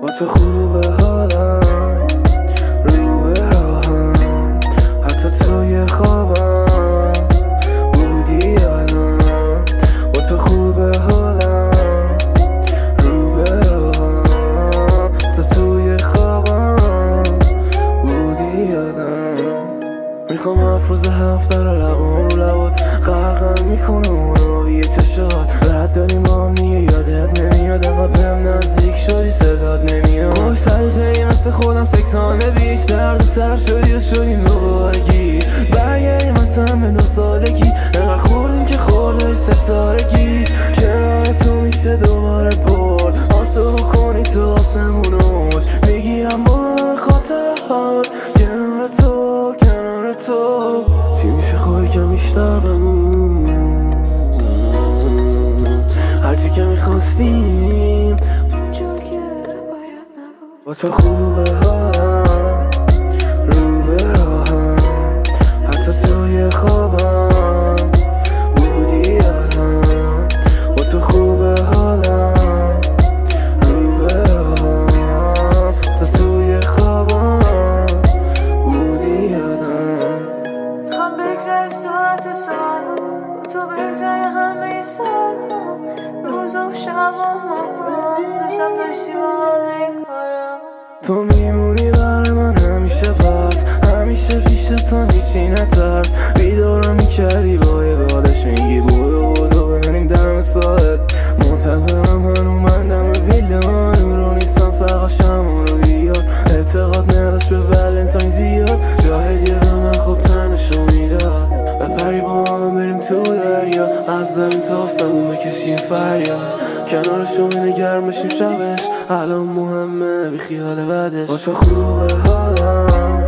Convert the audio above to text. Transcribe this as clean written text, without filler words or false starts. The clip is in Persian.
با تو خوبه حالم، رو به راهم، حتی توی خوابم بودی یادم. با تو خوبه حالم، رو به راهم، حتی توی خوابم بودی یادم. میخوام افروز هفته رو لبام رو لبات غرقم میکنه اونو یه چشات. رد داریم با هم دیگه، یادت نمیاد اقا بهم نزدیک شدی صدات نمیاد. خوش سلیقه‌ای مثل خودم سکتانه بیش، درد و سر شدی و شدیم دوبارگی. برگردیم اصلا به 2 سالگی، انقدر خوردیم که خوردش ستارگیش. کنار تو میشه دوباره برد، آسو کنی تو آسمون اوج. میگیرم با خاطرات کنار تو، کنار تو. چی میشه خواهی کم بیشتر بمون، هرچی که میخواستیم اونجور که باید نبود. با تو خوبه حالم، رو به راهم، حتی توی خوابم بودی یادم. با تو خوبه حالم، رو به راهم، حتی توی خوابم بودی یادم. میخوام بگذره ساعت و ساعت، با تو بگذره همه سالم، روز و شبام دوستم داشتی با همه کارم. تو میمونی برای من همیشه، پس همیشه پیش تا هیچی نترس. بیدارم میکردی با یه بالش، میگی بودو بریم دم ساعت. منتظرم هنو من دم ویلا، رو نیستم فقط شمون رو بیار. اعتقاد نداشت به ولنتاین زیاد، جاهدیه به من خوب تنشو میداد. بپری با هم بریم تو دریا، از زمین تا آسمون بکشیم فریاد. کنارشو بینه گرم بشیم شبش، الان مهمه بی خیال بعدش. با تو خوبه حالم،